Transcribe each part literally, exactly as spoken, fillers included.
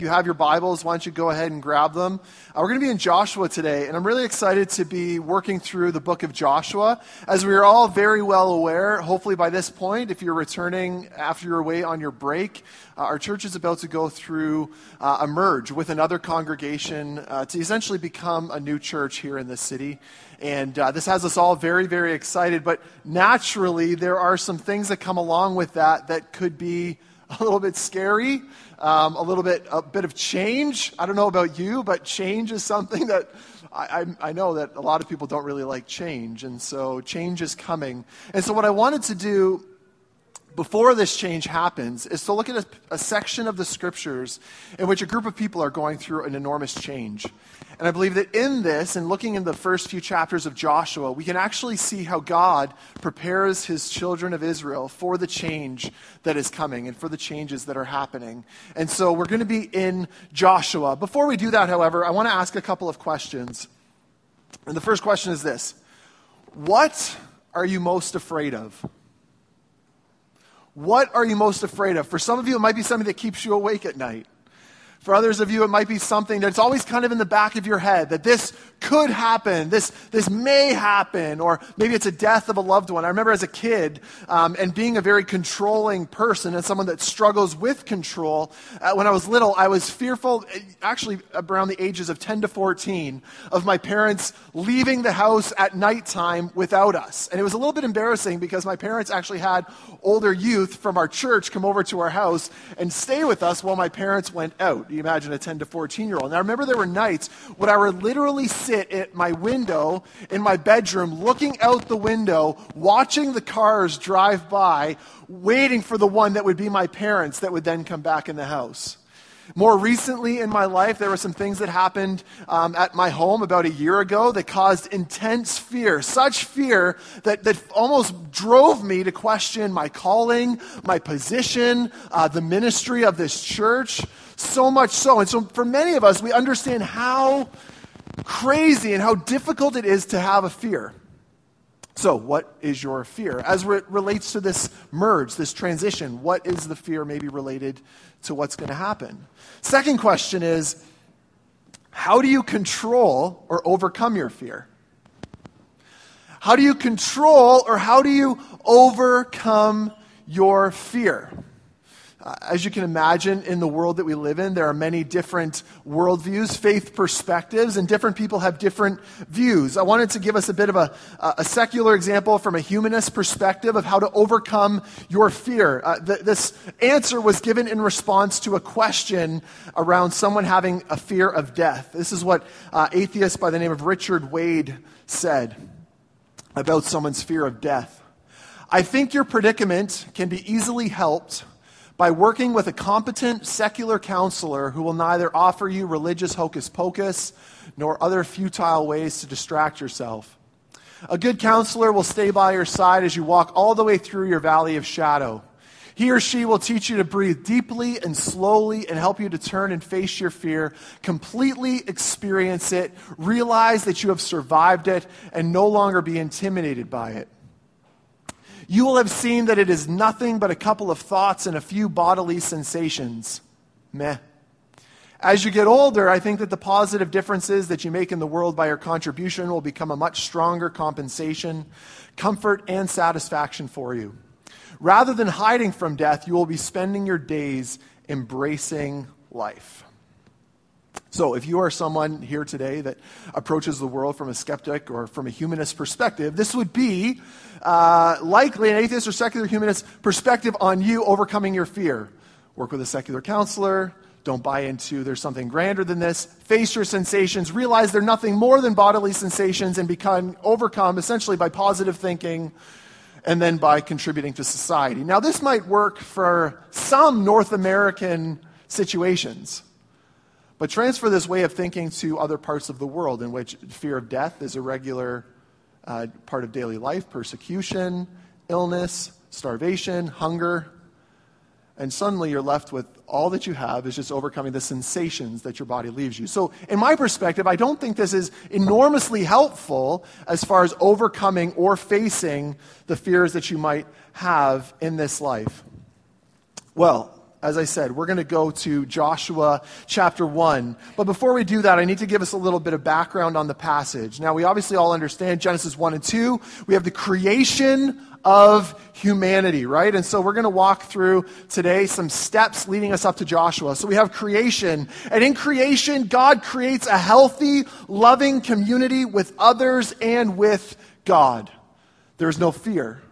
you have your Bibles, why don't you go ahead and grab them. Uh, we're going to be in Joshua today, and I'm really excited to be working through the book of Joshua. As we are all very well aware, hopefully by this point, if you're returning after you're away on your break, uh, our church is about to go through uh, a merge with another congregation uh, to essentially become a new church here in this city. And uh, this has us all very, very excited, but naturally there are some things that come along with that that could be a little bit scary, um, a little bit, a bit of change. I don't know about you, but change is something that I, I, I know that a lot of people don't really like change, and so change is coming. And so what I wanted to do before this change happens is to look at a, a section of the scriptures in which a group of people are going through an enormous change. And I believe that in this, and looking in the first few chapters of Joshua, we can actually see how God prepares his children of Israel for the change that is coming and for the changes that are happening. And so we're going to be in Joshua. Before we do that, however, I want to ask a couple of questions. And the first question is this: what are you most afraid of? What are you most afraid of? For some of you, it might be something that keeps you awake at night. For others of you, it might be something that's always kind of in the back of your head, that this could happen, this this may happen, or maybe it's a death of a loved one. I remember as a kid, um, and being a very controlling person and someone that struggles with control, uh, when I was little, I was fearful, actually around the ages of ten to fourteen, of my parents leaving the house at nighttime without us. And it was a little bit embarrassing because my parents actually had older youth from our church come over to our house and stay with us while my parents went out. You imagine a ten to fourteen year old. And I remember there were nights when I would literally sit at my window in my bedroom, looking out the window, watching the cars drive by, waiting for the one that would be my parents that would then come back in the house. More recently in my life, there were some things that happened um, at my home about a year ago that caused intense fear, such fear that, that almost drove me to question my calling, my position, uh, the ministry of this church, so much so. And so for many of us, we understand how crazy and how difficult it is to have a fear. So what is your fear? As it relates to this merge, this transition, what is the fear maybe related to what's going to happen? Second question is, how do you control or overcome your fear? How do you control or how do you overcome your fear? Uh, as you can imagine, in the world that we live in, there are many different worldviews, faith perspectives, and different people have different views. I wanted to give us a bit of a, a secular example from a humanist perspective of how to overcome your fear. Uh, th- this answer was given in response to a question around someone having a fear of death. This is what uh, atheist by the name of Richard Wade said about someone's fear of death. I think your predicament can be easily helped by working with a competent secular counselor who will neither offer you religious hocus pocus nor other futile ways to distract yourself. A good counselor will stay by your side as you walk all the way through your valley of shadow. He or she will teach you to breathe deeply and slowly and help you to turn and face your fear, completely experience it, realize that you have survived it, and no longer be intimidated by it. You will have seen that it is nothing but a couple of thoughts and a few bodily sensations. Meh. As you get older, I think that the positive differences that you make in the world by your contribution will become a much stronger compensation, comfort, and satisfaction for you. Rather than hiding from death, you will be spending your days embracing life. So if you are someone here today that approaches the world from a skeptic or from a humanist perspective, this would be uh, likely an atheist or secular humanist perspective on you overcoming your fear. Work with a secular counselor. Don't buy into there's something grander than this. Face your sensations. Realize they're nothing more than bodily sensations and become overcome essentially by positive thinking and then by contributing to society. Now this might work for some North American situations. But transfer this way of thinking to other parts of the world in which fear of death is a regular uh, part of daily life, persecution, illness, starvation, hunger, and suddenly you're left with all that you have is just overcoming the sensations that your body leaves you. So in my perspective, I don't think this is enormously helpful as far as overcoming or facing the fears that you might have in this life. Well, as I said, we're going to go to Joshua chapter one. But before we do that, I need to give us a little bit of background on the passage. Now, we obviously all understand Genesis one and two. We have the creation of humanity, right? And so we're going to walk through today some steps leading us up to Joshua. So we have creation. And in creation, God creates a healthy, loving community with others and with God. There's no fear.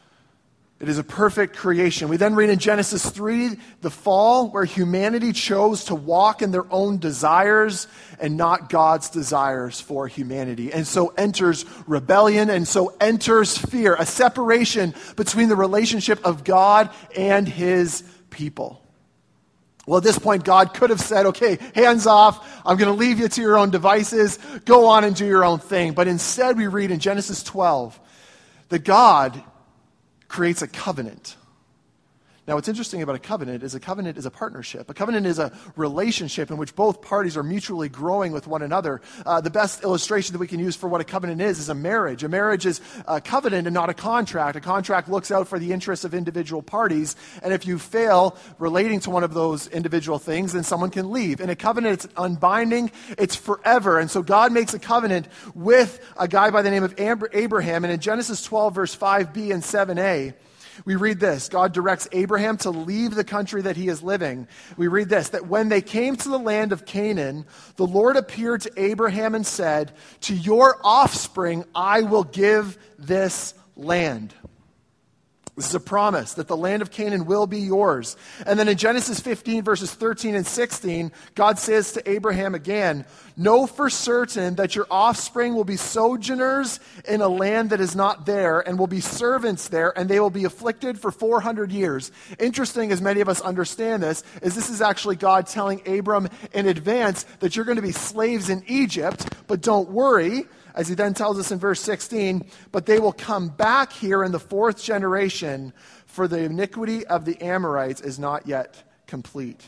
It is a perfect creation. We then read in Genesis three, the fall, where humanity chose to walk in their own desires and not God's desires for humanity. And so enters rebellion, and so enters fear, a separation between the relationship of God and his people. Well, at this point, God could have said, okay, hands off. I'm going to leave you to your own devices. Go on and do your own thing. But instead, we read in Genesis twelve that God creates a covenant. Now, what's interesting about a covenant is a covenant is a partnership. A covenant is a relationship in which both parties are mutually growing with one another. Uh, the best illustration that we can use for what a covenant is is a marriage. A marriage is a covenant and not a contract. A contract looks out for the interests of individual parties, and if you fail relating to one of those individual things, then someone can leave. In a covenant, it's unbinding, it's forever. And so God makes a covenant with a guy by the name of Abraham, and in Genesis twelve, verse five b and seven a, we read this. God directs Abraham to leave the country that he is living. We read this, that when they came to the land of Canaan, the Lord appeared to Abraham and said, to your offspring I will give this land. This is a promise that the land of Canaan will be yours. And then in Genesis fifteen, verses thirteen and sixteen, God says to Abraham again, know for certain that your offspring will be sojourners in a land that is not there, and will be servants there, and they will be afflicted for four hundred years. Interesting, as many of us understand this, is this is actually God telling Abram in advance that you're going to be slaves in Egypt, but don't worry, as he then tells us in verse sixteen, but they will come back here in the fourth generation, for the iniquity of the Amorites is not yet complete.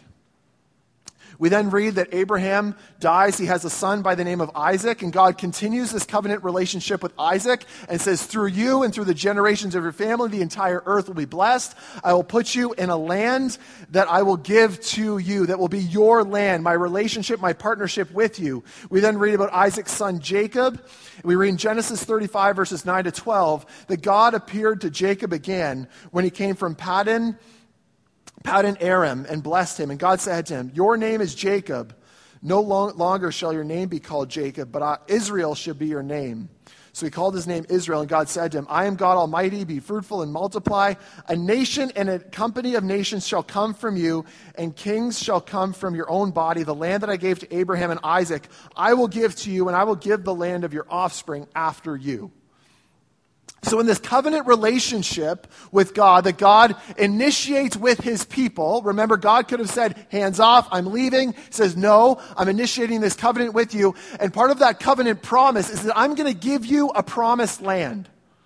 We then read that Abraham dies. He has a son by the name of Isaac, and God continues this covenant relationship with Isaac and says, through you and through the generations of your family, the entire earth will be blessed. I will put you in a land that I will give to you, that will be your land, my relationship, my partnership with you. We then read about Isaac's son Jacob. We read in Genesis thirty-five, verses nine to twelve, that God appeared to Jacob again when he came from Paddan, Paddan Aram, and blessed him. And God said to him, your name is Jacob. No long, longer shall your name be called Jacob, but uh, Israel shall be your name. So he called his name Israel, and God said to him, I am God Almighty, be fruitful and multiply. A nation and a company of nations shall come from you, and kings shall come from your own body. The land that I gave to Abraham and Isaac, I will give to you, and I will give the land of your offspring after you. So in this covenant relationship with God that God initiates with his people, remember, God could have said, hands off, I'm leaving. He says, no, I'm initiating this covenant with you. And part of that covenant promise is that I'm going to give you a promised land.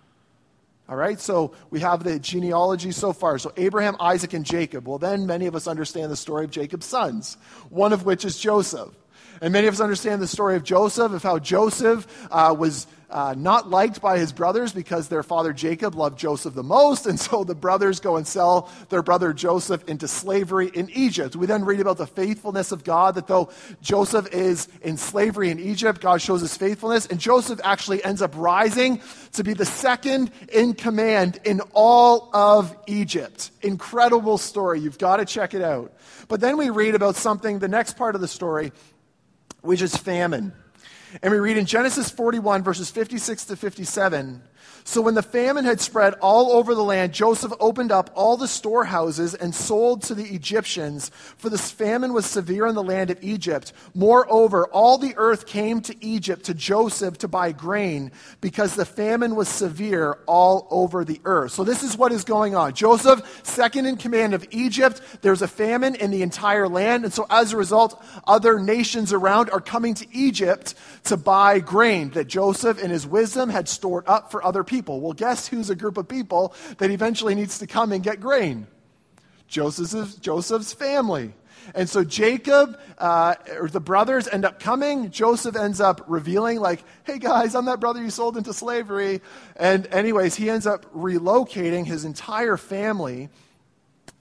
All right, so we have the genealogy so far. So Abraham, Isaac, and Jacob. Well, then many of us understand the story of Jacob's sons, one of which is Joseph. And many of us understand the story of Joseph, of how Joseph uh, was uh, not liked by his brothers because their father Jacob loved Joseph the most. And so the brothers go and sell their brother Joseph into slavery in Egypt. We then read about the faithfulness of God, that though Joseph is in slavery in Egypt, God shows his faithfulness. And Joseph actually ends up rising to be the second in command in all of Egypt. Incredible story. You've got to check it out. But then we read about something, the next part of the story, which is famine. And we read in Genesis forty-one, verses fifty-six to fifty-seven, so when the famine had spread all over the land, Joseph opened up all the storehouses and sold to the Egyptians, for this famine was severe in the land of Egypt. Moreover, all the earth came to Egypt to Joseph to buy grain, because the famine was severe all over the earth. So this is what is going on. Joseph, second in command of Egypt, there's a famine in the entire land, and so as a result, other nations around are coming to Egypt to buy grain that Joseph in his wisdom had stored up for other people. Well, guess who's a group of people that eventually needs to come and get grain? Joseph's, Joseph's family. And so Jacob, uh, or the brothers end up coming. Joseph ends up revealing, like, hey guys, I'm that brother you sold into slavery. And anyways, he ends up relocating his entire family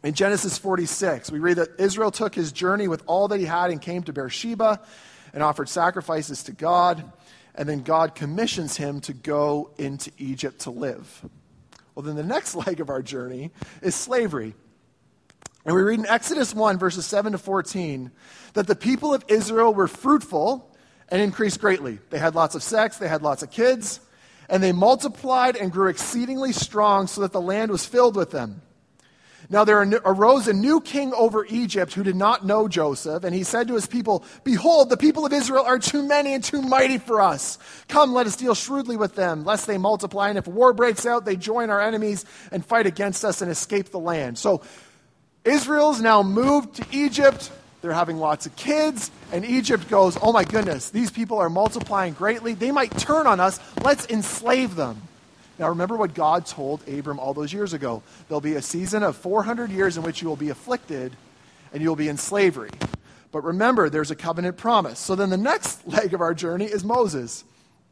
In Genesis forty-six, we read that Israel took his journey with all that he had and came to Beersheba and offered sacrifices to God. And then God commissions him to go into Egypt to live. Well, then the next leg of our journey is slavery. And we read in Exodus one, verses seven to fourteen, that the people of Israel were fruitful and increased greatly. They had lots of sex, they had lots of kids, and they multiplied and grew exceedingly strong so that the land was filled with them. Now there arose a new king over Egypt who did not know Joseph, and he said to his people, "Behold, the people of Israel are too many and too mighty for us. Come, let us deal shrewdly with them, lest they multiply, and if war breaks out, they join our enemies and fight against us and escape the land." So Israel's now moved to Egypt. They're having lots of kids, and Egypt goes, "Oh my goodness, these people are multiplying greatly. They might turn on us. Let's enslave them." Now remember what God told Abram all those years ago. There'll be a season of four hundred years in which you will be afflicted and you will be in slavery. But remember, there's a covenant promise. So then the next leg of our journey is Moses.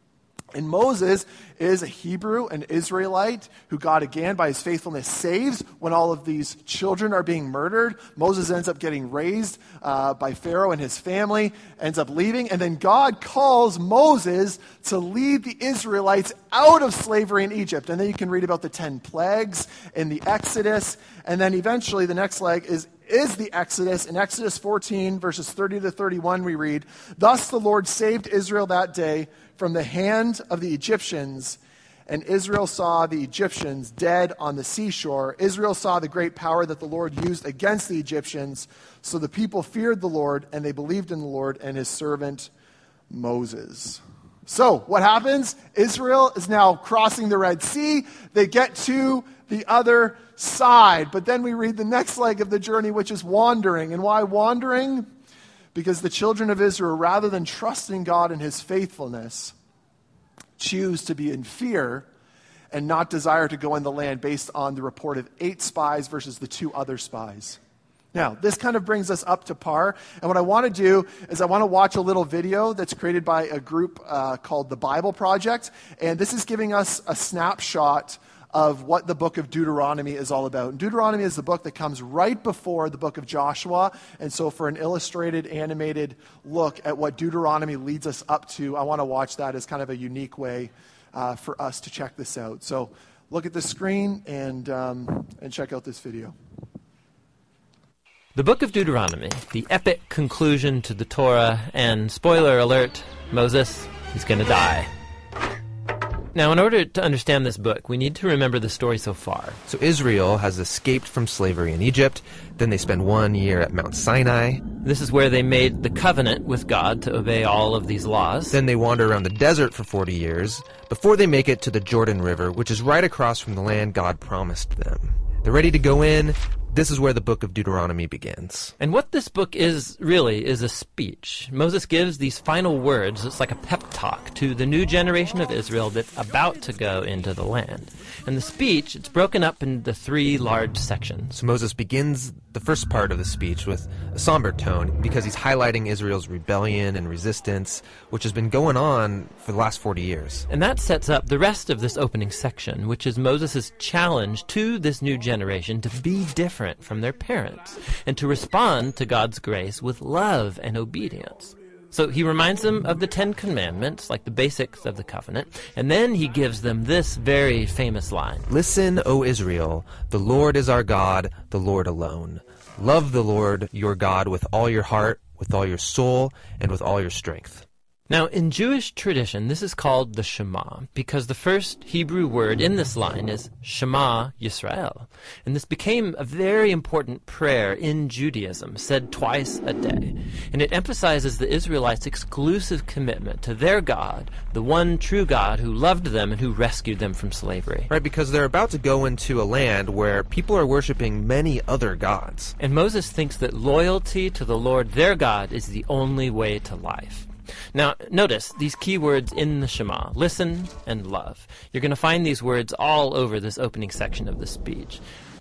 And Moses is a Hebrew, an Israelite, who God, again, by his faithfulness, saves when all of these children are being murdered. Moses ends up getting raised uh, by Pharaoh and his family, ends up leaving, and then God calls Moses to lead the Israelites out of slavery in Egypt. And then you can read about the ten plagues in the Exodus, and then eventually the next leg is is the Exodus. In Exodus fourteen, verses thirty to thirty-one, we read, "Thus the Lord saved Israel that day from the hand of the Egyptians, and Israel saw the Egyptians dead on the seashore. Israel saw the great power that the Lord used against the Egyptians, so the people feared the Lord, and they believed in the Lord and his servant Moses." So, what happens? Israel is now crossing the Red Sea. They get to the other side. But then we read the next leg of the journey, which is wandering. And why wandering? Because the children of Israel, rather than trusting God in his faithfulness, choose to be in fear and not desire to go in the land based on the report of eight spies versus the two other spies. Now, this kind of brings us up to par. And what I want to do is I want to watch a little video that's created by a group uh, called the Bible Project. And this is giving us a snapshot of what the book of Deuteronomy is all about. And Deuteronomy is the book that comes right before the book of Joshua. And so for an illustrated, animated look at what Deuteronomy leads us up to, I want to watch that as kind of a unique way uh, for us to check this out. So look at the screen and, um, and check out this video. The book of Deuteronomy, the epic conclusion to the Torah, and spoiler alert, Moses is going to die. Now, in order to understand this book, we need to remember the story so far. So Israel has escaped from slavery in Egypt. Then they spend one year at Mount Sinai. This is where they made the covenant with God to obey all of these laws. Then they wander around the desert for forty years before they make it to the Jordan River, which is right across from the land God promised them. They're ready to go in. This is where the book of Deuteronomy begins. And what this book is, really, is a speech. Moses gives these final words, it's like a pep talk, to the new generation of Israel that's about to go into the land. And the speech, it's broken up into three large sections. So Moses begins the first part of the speech with a somber tone because he's highlighting Israel's rebellion and resistance, which has been going on for the last forty years. And that sets up the rest of this opening section, which is Moses' challenge to this new generation to be different from their parents and to respond to God's grace with love and obedience. So he reminds them of the Ten Commandments, like the basics of the covenant, and then he gives them this very famous line. "Listen, O Israel, the Lord is our God, the Lord alone. Love the Lord your God with all your heart, with all your soul, and with all your strength." Now, in Jewish tradition, this is called the Shema, because the first Hebrew word in this line is Shema Yisrael. And this became a very important prayer in Judaism, said twice a day. And it emphasizes the Israelites' exclusive commitment to their God, the one true God who loved them and who rescued them from slavery. Right, because they're about to go into a land where people are worshiping many other gods. And Moses thinks that loyalty to the Lord their God is the only way to life. Now, notice these key words in the Shema, listen and love. You're going to find these words all over this opening section of the speech.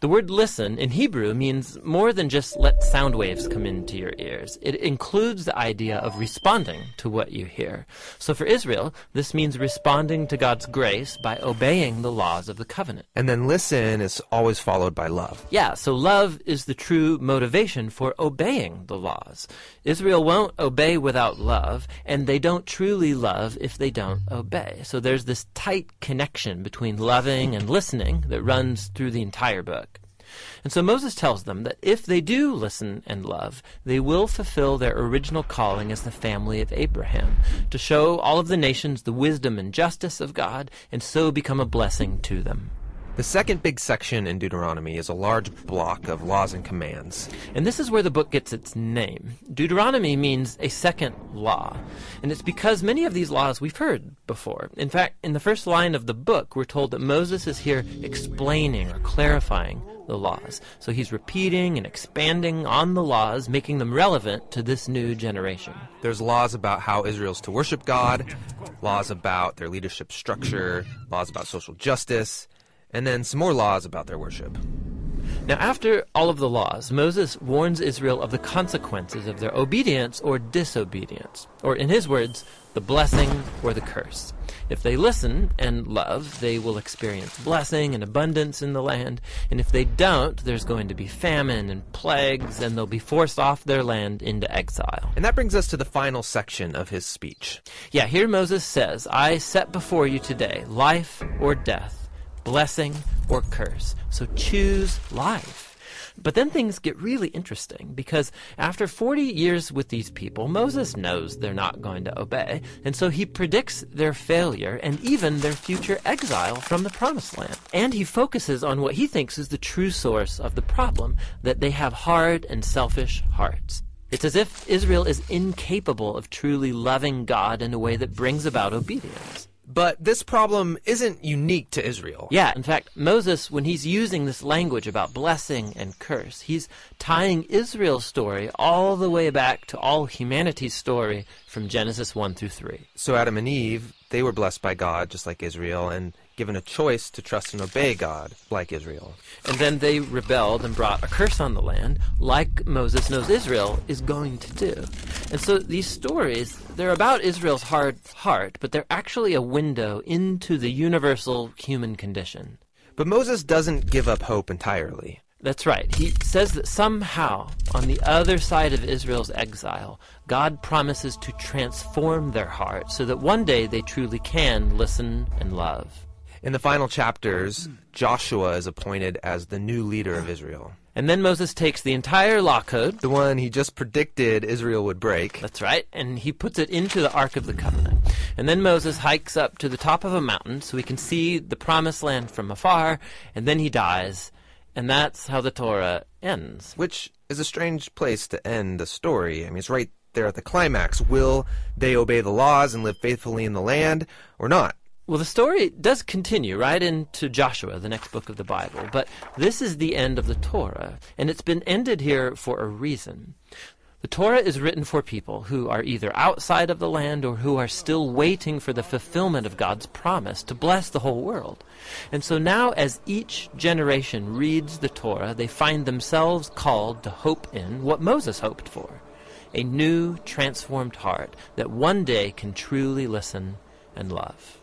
The word listen in Hebrew means more than just let sound waves come into your ears. It includes the idea of responding to what you hear. So for Israel, this means responding to God's grace by obeying the laws of the covenant. And then listen is always followed by love. Yeah, so love is the true motivation for obeying the laws. Israel won't obey without love, and they don't truly love if they don't obey. So there's this tight connection between loving and listening that runs through the entire book. And so Moses tells them that if they do listen and love, they will fulfill their original calling as the family of Abraham, to show all of the nations the wisdom and justice of God, and so become a blessing to them. The second big section in Deuteronomy is a large block of laws and commands. And this is where the book gets its name. Deuteronomy means a second law. And it's because many of these laws we've heard before. In fact, in the first line of the book, we're told that Moses is here explaining or clarifying the laws. So he's repeating and expanding on the laws, making them relevant to this new generation. There's laws about how Israel's to worship God, laws about their leadership structure, laws about social justice, and then some more laws about their worship. Now, after all of the laws, Moses warns Israel of the consequences of their obedience or disobedience, or in his words, the blessing or the curse. If they listen and love, they will experience blessing and abundance in the land, and if they don't, there's going to be famine and plagues, and they'll be forced off their land into exile. And that brings us to the final section of his speech. Yeah, here Moses says, I set before you today life or death, blessing or curse. So choose life. But then things get really interesting, because after forty years with these people, Moses knows they're not going to obey, and so he predicts their failure and even their future exile from the Promised Land. And he focuses on what he thinks is the true source of the problem, that they have hard and selfish hearts. It's as if Israel is incapable of truly loving God in a way that brings about obedience. But this problem isn't unique to Israel. Yeah, in fact, Moses, when he's using this language about blessing and curse, he's tying Israel's story all the way back to all humanity's story from Genesis one through three. So Adam and Eve, they were blessed by God just like Israel, and given a choice to trust and obey God like Israel. And then they rebelled and brought a curse on the land, like Moses knows Israel is going to do. And so these stories, they're about Israel's hard heart, but they're actually a window into the universal human condition. But Moses doesn't give up hope entirely. That's right. He says that somehow, on the other side of Israel's exile, God promises to transform their heart so that one day they truly can listen and love. In the final chapters, Joshua is appointed as the new leader of Israel. And then Moses takes the entire law code, the one he just predicted Israel would break. That's right, and he puts it into the Ark of the Covenant. And then Moses hikes up to the top of a mountain so he can see the Promised Land from afar, and then he dies. And that's how the Torah ends. Which is a strange place to end the story. I mean, it's right there at the climax. Will they obey the laws and live faithfully in the land or not? Well, the story does continue right into Joshua, the next book of the Bible. But this is the end of the Torah, and it's been ended here for a reason. The Torah is written for people who are either outside of the land or who are still waiting for the fulfillment of God's promise to bless the whole world. And so now, as each generation reads the Torah, they find themselves called to hope in what Moses hoped for, a new, transformed heart that one day can truly listen and love.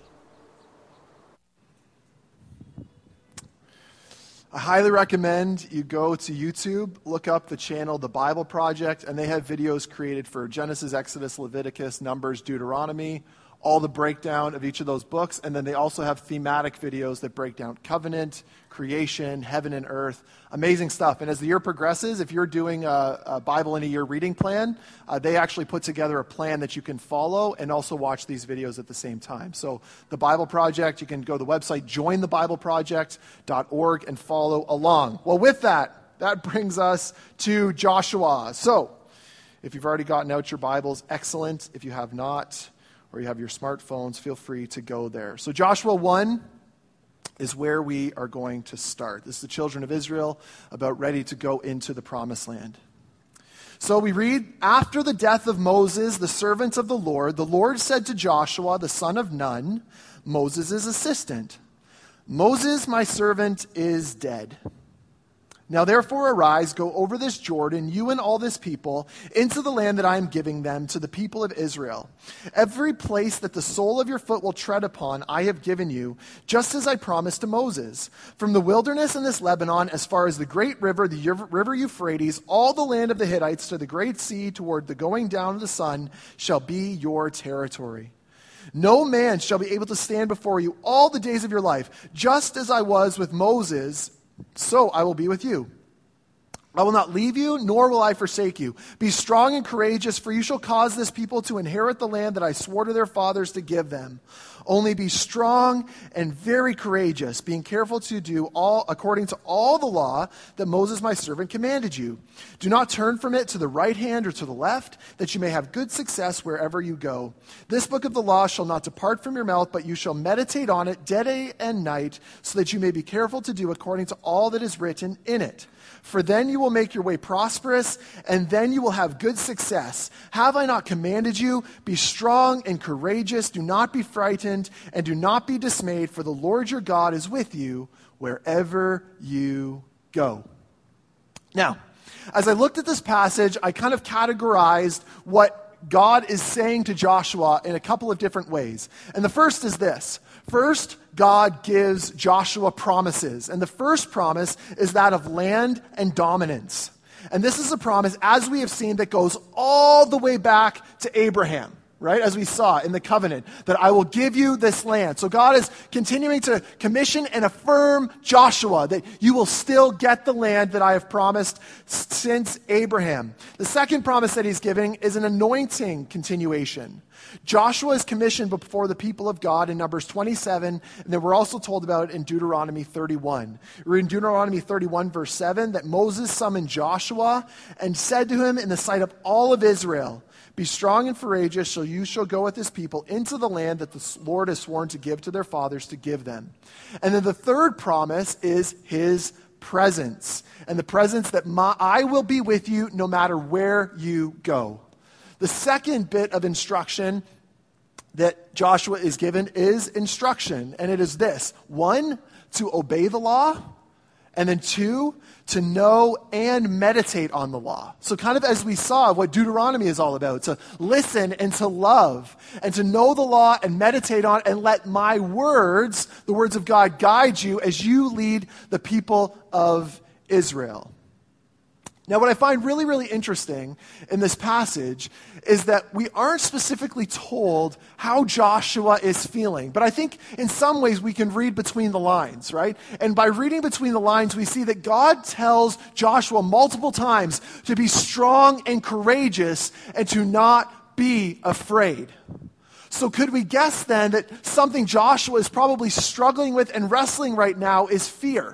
I highly recommend you go to YouTube, look up the channel The Bible Project, and they have videos created for Genesis, Exodus, Leviticus, Numbers, Deuteronomy, all the breakdown of each of those books. And then they also have thematic videos that break down covenant, creation, heaven and earth. Amazing stuff. And as the year progresses, if you're doing a, a Bible in a year reading plan, uh, they actually put together a plan that you can follow and also watch these videos at the same time. So the Bible Project, you can go to the website, join the bible project dot org, and follow along. Well, with that, that brings us to Joshua. So if you've already gotten out your Bibles, excellent. If you have not, or you have your smartphones, feel free to go there. So Joshua one is where we are going to start. This is the children of Israel about ready to go into the Promised Land. So we read, after the death of Moses, the servant of the Lord, the Lord said to Joshua, the son of Nun, Moses' assistant, Moses, my servant, is dead. Now therefore arise, go over this Jordan, you and all this people, into the land that I am giving them to the people of Israel. Every place that the sole of your foot will tread upon, I have given you, just as I promised to Moses. From the wilderness in this Lebanon, as far as the great river, the river Euphrates, all the land of the Hittites to the great sea toward the going down of the sun shall be your territory. No man shall be able to stand before you all the days of your life. Just as I was with Moses, so I will be with you. I will not leave you, nor will I forsake you. Be strong and courageous, for you shall cause this people to inherit the land that I swore to their fathers to give them. Only be strong and very courageous, being careful to do all according to all the law that Moses my servant commanded you. Do not turn from it to the right hand or to the left, that you may have good success wherever you go. This book of the law shall not depart from your mouth, but you shall meditate on it day and night, so that you may be careful to do according to all that is written in it. For then you will make your way prosperous, and then you will have good success. Have I not commanded you? Be strong and courageous. Do not be frightened, and do not be dismayed, for the Lord your God is with you wherever you go. Now, as I looked at this passage, I kind of categorized what God is saying to Joshua in a couple of different ways. And the first is this. First, God gives Joshua promises. And the first promise is that of land and dominance. And this is a promise, as we have seen, that goes all the way back to Abraham, right? As we saw in the covenant, that I will give you this land. So God is continuing to commission and affirm Joshua that you will still get the land that I have promised since Abraham. The second promise that he's giving is an anointing continuation. Joshua is commissioned before the people of God in Numbers twenty-seven, and then we're also told about it in Deuteronomy thirty-one. We're in Deuteronomy thirty-one, verse seven, that Moses summoned Joshua and said to him in the sight of all of Israel, be strong and courageous, so you shall go with this people into the land that the Lord has sworn to give to their fathers to give them. And then the third promise is his presence, and the presence that my, I will be with you no matter where you go. The second bit of instruction that Joshua is given is instruction, and it is this. One, to obey the law, and then two, to know and meditate on the law. So kind of as we saw what Deuteronomy is all about, to listen and to love, and to know the law and meditate on, and let my words, the words of God, guide you as you lead the people of Israel. Now, what I find really, really interesting in this passage is that we aren't specifically told how Joshua is feeling. But I think in some ways we can read between the lines, right? And by reading between the lines, we see that God tells Joshua multiple times to be strong and courageous and to not be afraid. So could we guess then that something Joshua is probably struggling with and wrestling right now is fear?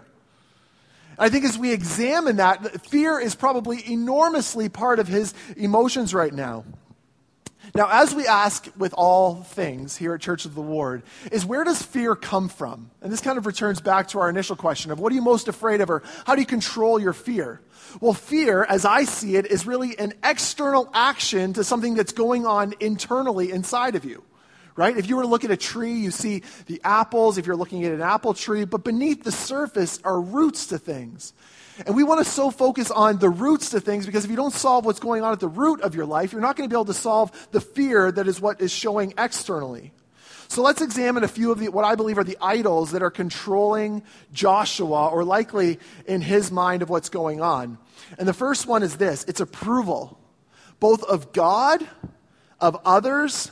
I think as we examine that, fear is probably enormously part of his emotions right now. Now, as we ask with all things here at Church of the Lord, is where does fear come from? And this kind of returns back to our initial question of what are you most afraid of, or how do you control your fear? Well, fear, as I see it, is really an external action to something that's going on internally inside of you. Right? If you were to look at a tree, you see the apples, if you're looking at an apple tree, but beneath the surface are roots to things. And we want to so focus on the roots to things because if you don't solve what's going on at the root of your life, you're not going to be able to solve the fear that is what is showing externally. So let's examine a few of the, what I believe are the idols that are controlling Joshua, or likely in his mind of what's going on. And the first one is this: it's approval, both of God, of others,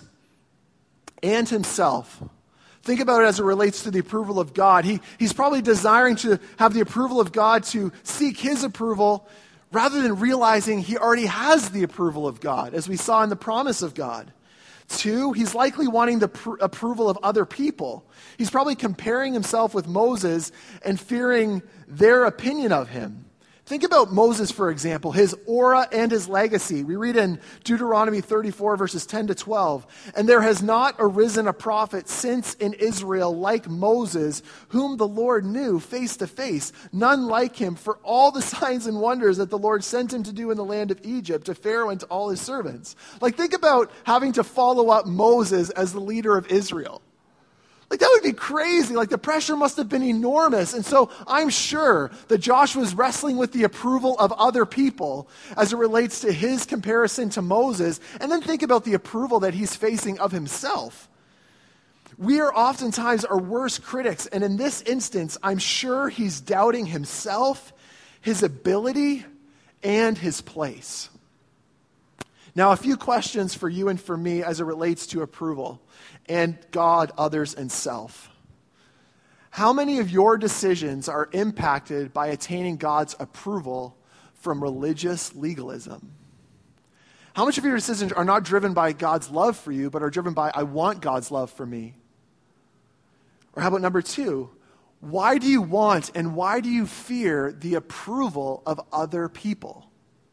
and himself. Think about it as it relates to the approval of God. He, he's probably desiring to have the approval of God, to seek his approval, rather than realizing he already has the approval of God, as we saw in the promise of God. Two, he's likely wanting the pr- approval of other people. He's probably comparing himself with Moses and fearing their opinion of him. Think about Moses, for example, his aura and his legacy. We read in Deuteronomy thirty-four, verses ten to twelve, and there has not arisen a prophet since in Israel like Moses, whom the Lord knew face to face, none like him for all the signs and wonders that the Lord sent him to do in the land of Egypt, to Pharaoh and to all his servants. Like, think about having to follow up Moses as the leader of Israel. Like, that would be crazy. Like, the pressure must have been enormous. And so I'm sure that Joshua is wrestling with the approval of other people as it relates to his comparison to Moses. And then think about the approval that he's facing of himself. We are oftentimes our worst critics. And in this instance, I'm sure he's doubting himself, his ability, and his place. Now, a few questions for you and for me as it relates to approval and God, others, and self. How many of your decisions are impacted by attaining God's approval from religious legalism? How much of your decisions are not driven by God's love for you, but are driven by, I want God's love for me? Or how about number two? Why do you want and why do you fear the approval of other people?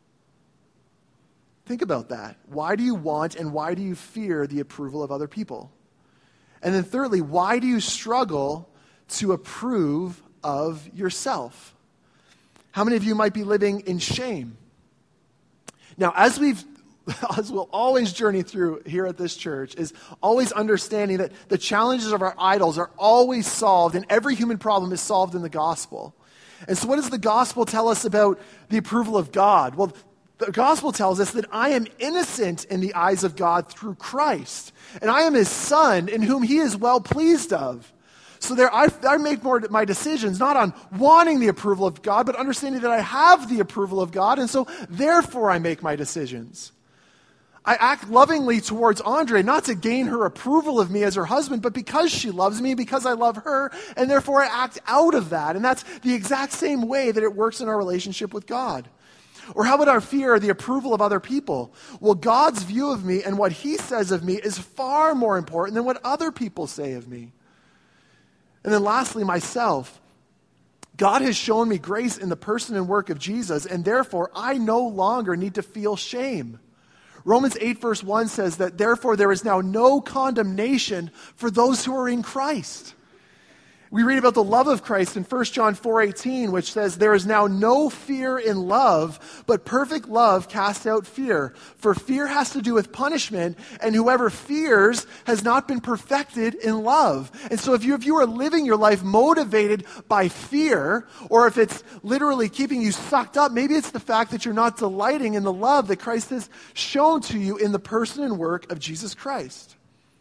Think about that. Why do you want and why do you fear the approval of other people? And then thirdly, why do you struggle to approve of yourself? How many of you might be living in shame? Now, as we've, as we'll always journey through here at this church, is always understanding that the challenges of our idols are always solved, and every human problem is solved in the gospel. And so what does the gospel tell us about the approval of God? Well, the gospel tells us that I am innocent in the eyes of God through Christ, and I am his son in whom he is well pleased of. So there, I, I make more my decisions not on wanting the approval of God, but understanding that I have the approval of God, and so therefore I make my decisions. I act lovingly towards Andre, not to gain her approval of me as her husband, but because she loves me, because I love her, and therefore I act out of that. And that's the exact same way that it works in our relationship with God. Or how about our fear of the approval of other people? Well, God's view of me and what he says of me is far more important than what other people say of me. And then lastly, myself. God has shown me grace in the person and work of Jesus, and therefore I no longer need to feel shame. Romans eight verse one says that therefore there is now no condemnation for those who are in Christ. We read about the love of Christ in First John four eighteen, which says, there is now no fear in love, but perfect love casts out fear. For fear has to do with punishment, and whoever fears has not been perfected in love. And so if you, if you are living your life motivated by fear, or if it's literally keeping you sucked up, maybe it's the fact that you're not delighting in the love that Christ has shown to you in the person and work of Jesus Christ.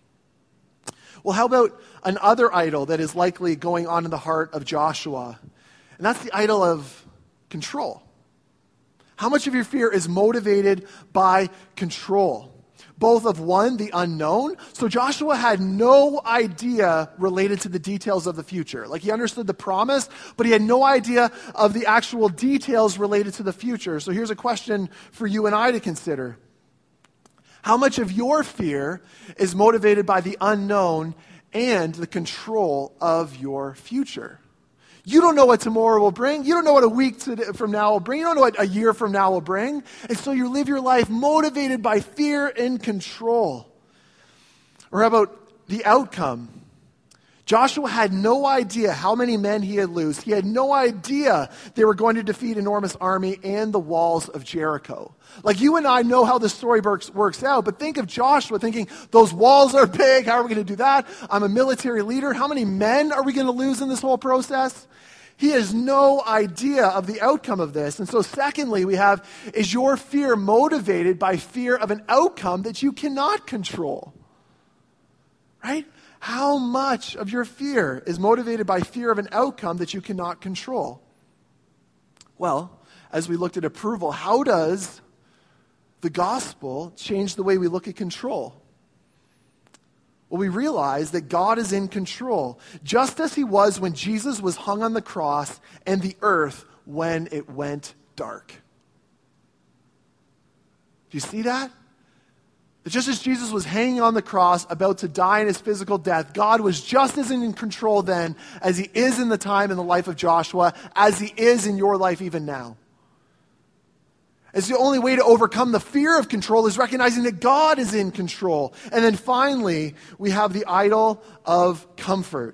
Well, how about another idol that is likely going on in the heart of Joshua? And that's the idol of control. How much of your fear is motivated by control? Both of one, the unknown. So Joshua had no idea related to the details of the future. Like, he understood the promise, but he had no idea of the actual details related to the future. So here's a question for you and I to consider. How much of your fear is motivated by the unknown and the control of your future? You don't know what tomorrow will bring. You don't know what a week from now will bring. You don't know what a year from now will bring. And so you live your life motivated by fear and control. Or how about the outcome? Joshua had no idea how many men he had lost. He had no idea they were going to defeat an enormous army and the walls of Jericho. Like, you and I know how the story works, works out, but think of Joshua thinking, those walls are big, how are we going to do that? I'm a military leader, how many men are we going to lose in this whole process? He has no idea of the outcome of this. And so secondly, we have, is your fear motivated by fear of an outcome that you cannot control? Right? How much of your fear is motivated by fear of an outcome that you cannot control? Well, as we looked at approval, how does the gospel change the way we look at control? Well, we realize that God is in control, just as he was when Jesus was hung on the cross and the earth when it went dark. Do you see that? That just as Jesus was hanging on the cross, about to die in his physical death, God was just as in control then as he is in the time in the life of Joshua, as he is in your life even now. It's the only way to overcome the fear of control is recognizing that God is in control. And then finally, we have the idol of comfort.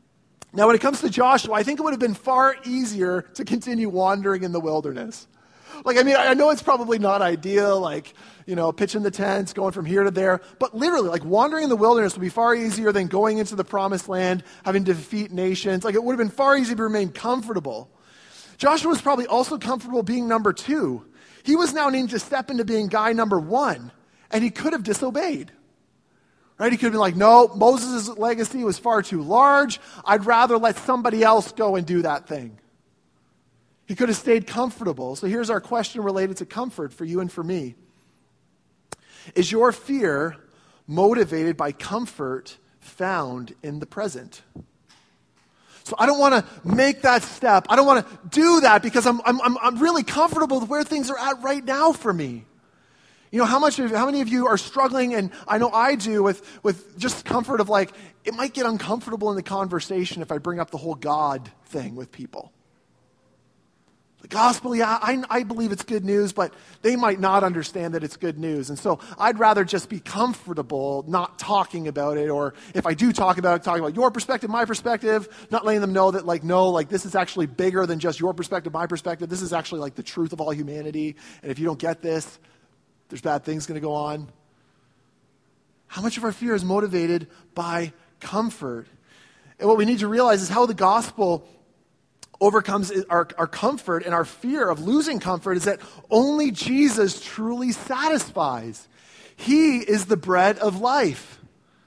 Now, when it comes to Joshua, I think it would have been far easier to continue wandering in the wilderness. Like, I mean, I know it's probably not ideal, like, you know, pitching the tents, going from here to there, but literally, like, wandering in the wilderness would be far easier than going into the promised land, having to defeat nations. Like, it would have been far easier to remain comfortable. Joshua was probably also comfortable being number two. He was now needing to step into being guy number one, and he could have disobeyed. Right? He could have been like, no, Moses' legacy was far too large. I'd rather let somebody else go and do that thing. He could have stayed comfortable. So here's our question related to comfort for you and for me. Is your fear motivated by comfort found in the present? So I don't want to make that step. I don't want to do that because I'm, I'm, I'm really comfortable with where things are at right now for me. You know, how much of, how many of you are struggling, and I know I do, with, with just comfort of like, it might get uncomfortable in the conversation if I bring up the whole God thing with people. The gospel, yeah, I, I believe it's good news, but they might not understand that it's good news. And so I'd rather just be comfortable not talking about it, or if I do talk about it, talking about your perspective, my perspective, not letting them know that, like, no, like, this is actually bigger than just your perspective, my perspective. This is actually, like, the truth of all humanity. And if you don't get this, there's bad things going to go on. How much of our fear is motivated by comfort? And what we need to realize is how the gospel overcomes our, our comfort and our fear of losing comfort is that only Jesus truly satisfies. He is the bread of life.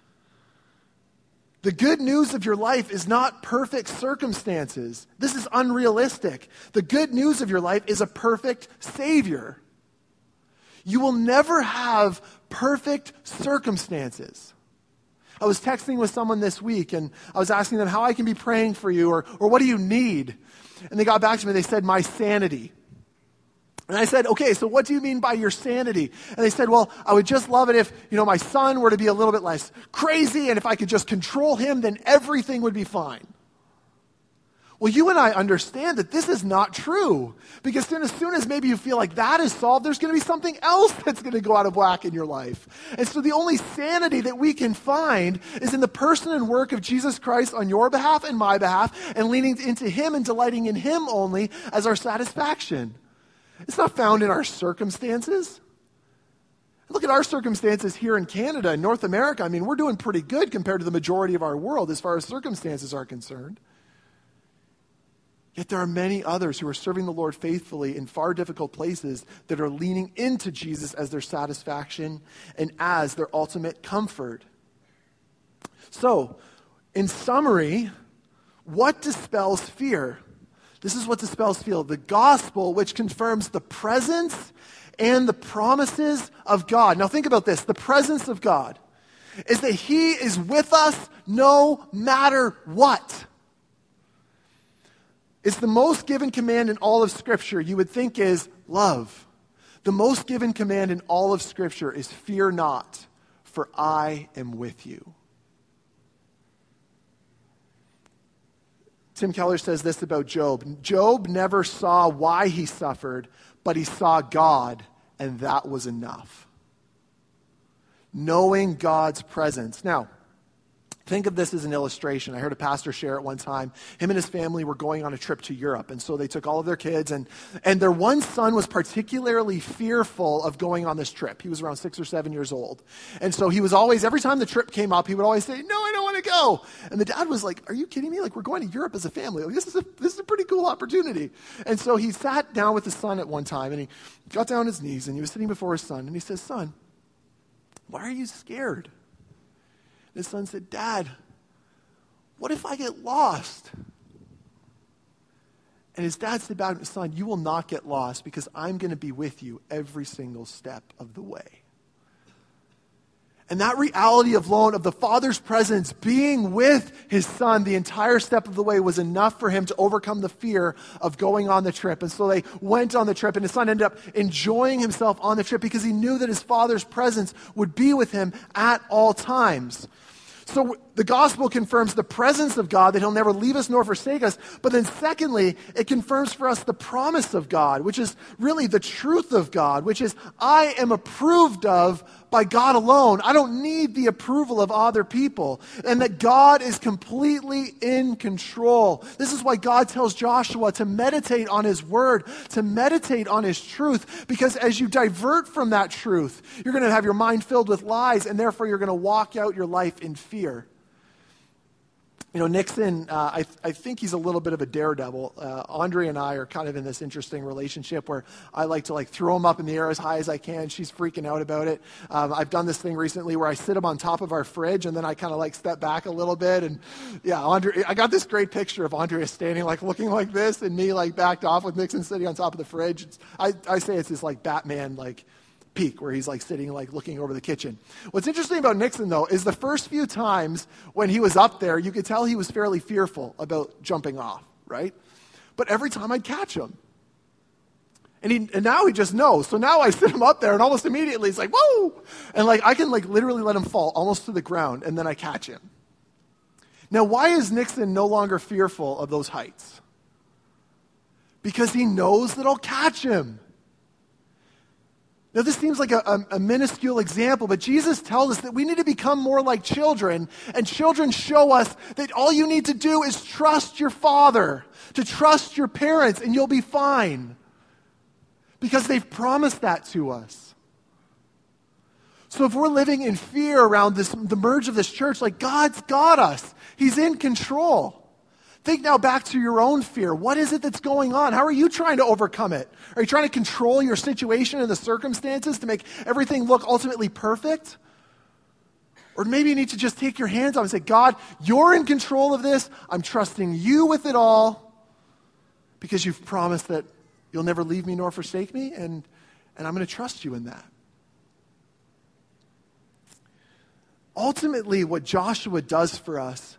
The good news of your life is not perfect circumstances. This is unrealistic. The good news of your life is a perfect Savior. You will never have perfect circumstances. I was texting with someone this week, and I was asking them how I can be praying for you, or, or what do you need? And they got back to me, they said, my sanity. And I said, okay, so what do you mean by your sanity? And they said, well, I would just love it if, you know, my son were to be a little bit less crazy, and if I could just control him, then everything would be fine. Well, you and I understand that this is not true, because then as soon as maybe you feel like that is solved, there's going to be something else that's going to go out of whack in your life. And so the only sanity that we can find is in the person and work of Jesus Christ on your behalf and my behalf, and leaning into Him and delighting in Him only as our satisfaction. It's not found in our circumstances. Look at our circumstances here in Canada, in North America. I mean, we're doing pretty good compared to the majority of our world as far as circumstances are concerned. Yet there are many others who are serving the Lord faithfully in far difficult places that are leaning into Jesus as their satisfaction and as their ultimate comfort. So, in summary, what dispels fear? This is what dispels fear. The gospel, which confirms the presence and the promises of God. Now think about this. The presence of God is that He is with us no matter what. It's the most given command in all of Scripture you would think is love. The most given command in all of Scripture is fear not, for I am with you. Tim Keller says this about Job. Job never saw why he suffered, but he saw God, and that was enough. Knowing God's presence. Now, think of this as an illustration. I heard a pastor share it one time. Him and his family were going on a trip to Europe, and so they took all of their kids, and, and their one son was particularly fearful of going on this trip. He was around six or seven years old. And so he was always, every time the trip came up, he would always say, no, I don't want to go. And the dad was like, are you kidding me? Like, we're going to Europe as a family. Like, this is a, this is a pretty cool opportunity. And so he sat down with his son at one time, and he got down on his knees, and he was sitting before his son, and he says, son, why are you scared? His son said, Dad, what if I get lost? And his dad said back to his son, you will not get lost because I'm going to be with you every single step of the way. And that reality of alone of the father's presence being with his son the entire step of the way was enough for him to overcome the fear of going on the trip. And so they went on the trip, and his son ended up enjoying himself on the trip because he knew that his father's presence would be with him at all times. So the gospel confirms the presence of God, that he'll never leave us nor forsake us. But then secondly, it confirms for us the promise of God, which is really the truth of God, which is, I am approved of by God alone. I don't need the approval of other people. And that God is completely in control. This is why God tells Joshua to meditate on his word, to meditate on his truth, because as you divert from that truth, you're going to have your mind filled with lies, and therefore you're going to walk out your life in fear. You know, Nixon, uh, I, I think he's a little bit of a daredevil. Uh, Andre and I are kind of in this interesting relationship where I like to like throw him up in the air as high as I can. She's freaking out about it. Um, I've done this thing recently where I sit him on top of our fridge and then I kind of like step back a little bit. And yeah, Andre, I got this great picture of Andrea standing like looking like this and me like backed off with Nixon sitting on top of the fridge. It's, I, I say it's this like Batman like peak where he's like sitting like looking over the kitchen. What's interesting about Nixon though is the first few times when he was up there, you could tell he was fairly fearful about jumping off, right? But every time I'd catch him. And he and now he just knows. So now I sit him up there and almost immediately he's like, whoa! And like I can like literally let him fall almost to the ground and then I catch him. Now why is Nixon no longer fearful of those heights? Because he knows that I'll catch him. Now, this seems like a, a, a minuscule example, but Jesus tells us that we need to become more like children, and children show us that all you need to do is trust your father, to trust your parents, and you'll be fine. Because they've promised that to us. So if we're living in fear around this, the merge of this church, like God's got us. He's in control. Think now back to your own fear. What is it that's going on? How are you trying to overcome it? Are you trying to control your situation and the circumstances to make everything look ultimately perfect? Or maybe you need to just take your hands off and say, God, you're in control of this. I'm trusting you with it all because you've promised that you'll never leave me nor forsake me, and, and I'm going to trust you in that. Ultimately, what Joshua does for us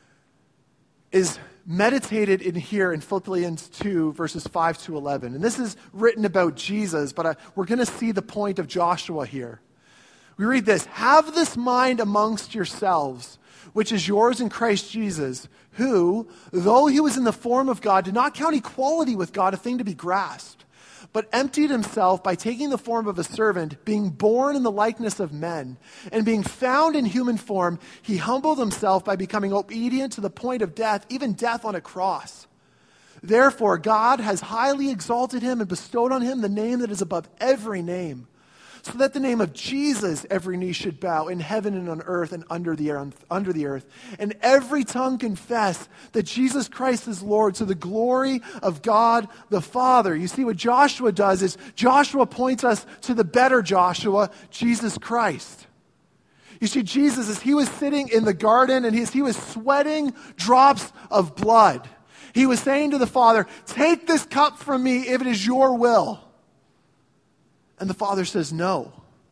is meditated in here in Philippians two, verses five to eleven. And this is written about Jesus, but I, we're going to see the point of Joshua here. We read this, have this mind amongst yourselves, which is yours in Christ Jesus, who, though he was in the form of God, did not count equality with God a thing to be grasped, but emptied himself by taking the form of a servant, being born in the likeness of men, and being found in human form, he humbled himself by becoming obedient to the point of death, even death on a cross. Therefore, God has highly exalted him and bestowed on him the name that is above every name, so that the name of Jesus every knee should bow in heaven and on earth and under the earth, under the earth, and every tongue confess that Jesus Christ is Lord, to the glory of God the Father. You see, what Joshua does is Joshua points us to the better Joshua, Jesus Christ. You see, Jesus, as he was sitting in the garden and he, he was sweating drops of blood, he was saying to the Father, take this cup from me if it is your will. And the Father says, no.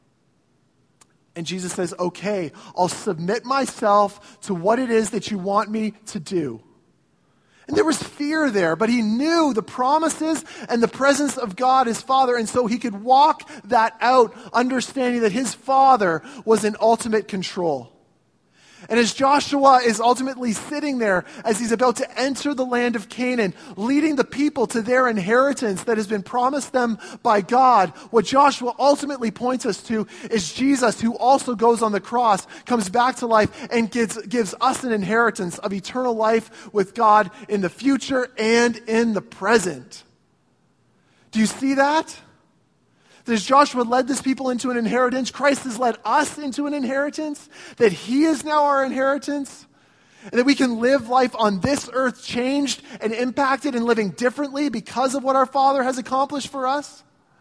And Jesus says, okay, I'll submit myself to what it is that you want me to do. And there was fear there, but he knew the promises and the presence of God, his Father, and so he could walk that out, understanding that his Father was in ultimate control. And as Joshua is ultimately sitting there, as he's about to enter the land of Canaan, leading the people to their inheritance that has been promised them by God, what Joshua ultimately points us to is Jesus, who also goes on the cross, comes back to life, and gives, gives us an inheritance of eternal life with God in the future and in the present. Do you see that? That as Joshua led this people into an inheritance, Christ has led us into an inheritance, that he is now our inheritance, and that we can live life on this earth changed and impacted and living differently because of what our Father has accomplished for us.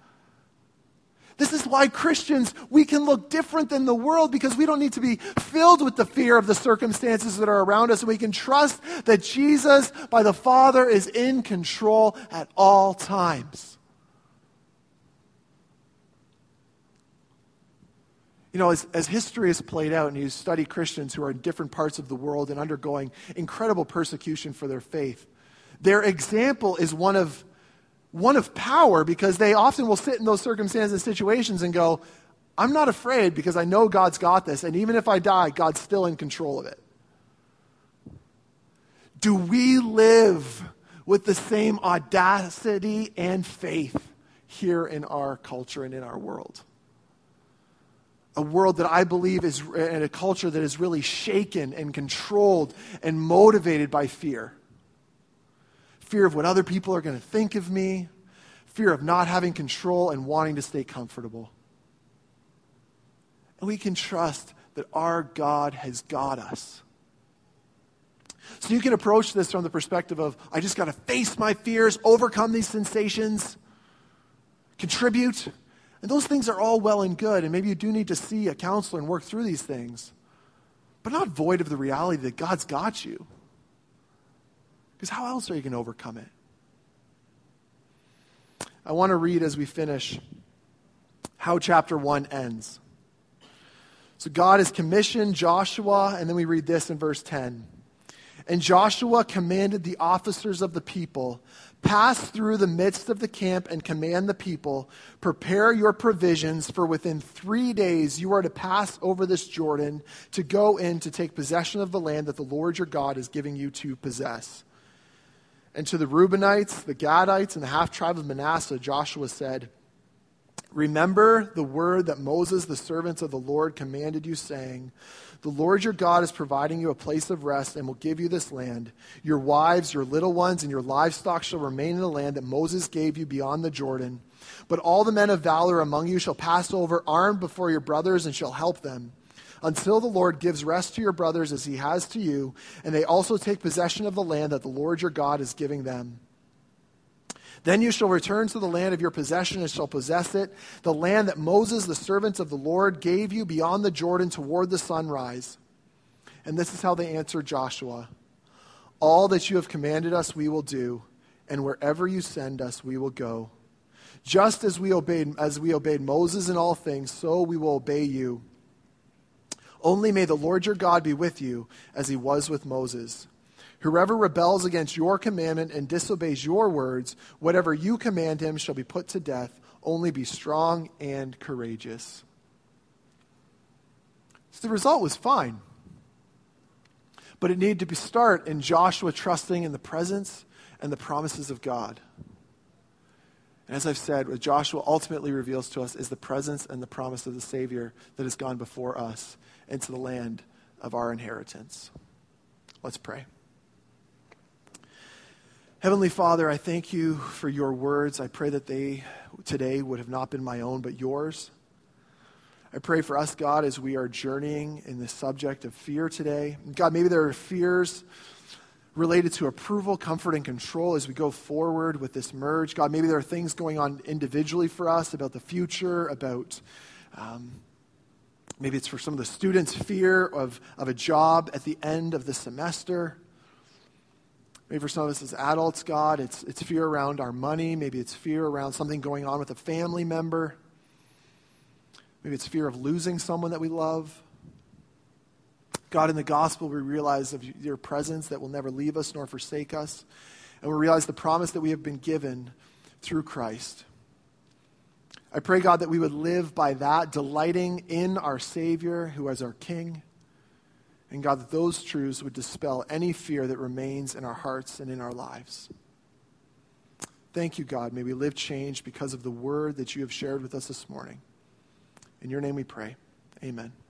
This is why Christians, we can look different than the world, because we don't need to be filled with the fear of the circumstances that are around us, and we can trust that Jesus, by the Father, is in control at all times. You know, as, as history has played out and you study Christians who are in different parts of the world and undergoing incredible persecution for their faith, their example is one of, one of power, because they often will sit in those circumstances and situations and go, I'm not afraid because I know God's got this, and even if I die, God's still in control of it. Do we live with the same audacity and faith here in our culture and in our world? A world that I believe is, and a culture that is really shaken and controlled and motivated by fear. Fear of what other people are going to think of me. Fear of not having control and wanting to stay comfortable. And we can trust that our God has got us. So you can approach this from the perspective of, I just got to face my fears, overcome these sensations, contribute. And those things are all well and good, and maybe you do need to see a counselor and work through these things, but not void of the reality that God's got you. Because how else are you going to overcome it? I want to read as we finish how chapter one ends. So God has commissioned Joshua, and then we read this in verse ten. And Joshua commanded the officers of the people, pass through the midst of the camp and command the people, prepare your provisions, for within three days you are to pass over this Jordan to go in to take possession of the land that the Lord your God is giving you to possess. And to the Reubenites, the Gadites, and the half-tribe of Manasseh, Joshua said, remember the word that Moses, the servant of the Lord, commanded you, saying, the Lord your God is providing you a place of rest and will give you this land. Your wives, your little ones, and your livestock shall remain in the land that Moses gave you beyond the Jordan. But all the men of valor among you shall pass over armed before your brothers and shall help them, until the Lord gives rest to your brothers as he has to you, and they also take possession of the land that the Lord your God is giving them. Then you shall return to the land of your possession and shall possess it, the land that Moses, the servant of the Lord, gave you beyond the Jordan toward the sunrise. And this is how they answered Joshua. All that you have commanded us we will do, and wherever you send us we will go. Just as we obeyed, as we obeyed Moses in all things, so we will obey you. Only may the Lord your God be with you, as he was with Moses. Whoever rebels against your commandment and disobeys your words, whatever you command him shall be put to death. Only be strong and courageous. So the result was fine. But it needed to be start in Joshua trusting in the presence and the promises of God. And as I've said, what Joshua ultimately reveals to us is the presence and the promise of the Savior that has gone before us into the land of our inheritance. Let's pray. Heavenly Father, I thank you for your words. I pray that they today would have not been my own, but yours. I pray for us, God, as we are journeying in the subject of fear today. God, maybe there are fears related to approval, comfort, and control as we go forward with this merge. God, maybe there are things going on individually for us about the future, about um, maybe it's for some of the students' fear of, of a job at the end of the semester. Maybe for some of us as adults, God, it's, it's fear around our money. Maybe it's fear around something going on with a family member. Maybe it's fear of losing someone that we love. God, in the gospel, we realize of your presence that will never leave us nor forsake us. And we realize the promise that we have been given through Christ. I pray, God, that we would live by that, delighting in our Savior, who is our King. And God, that those truths would dispel any fear that remains in our hearts and in our lives. Thank you, God. May we live changed because of the word that you have shared with us this morning. In your name we pray. Amen.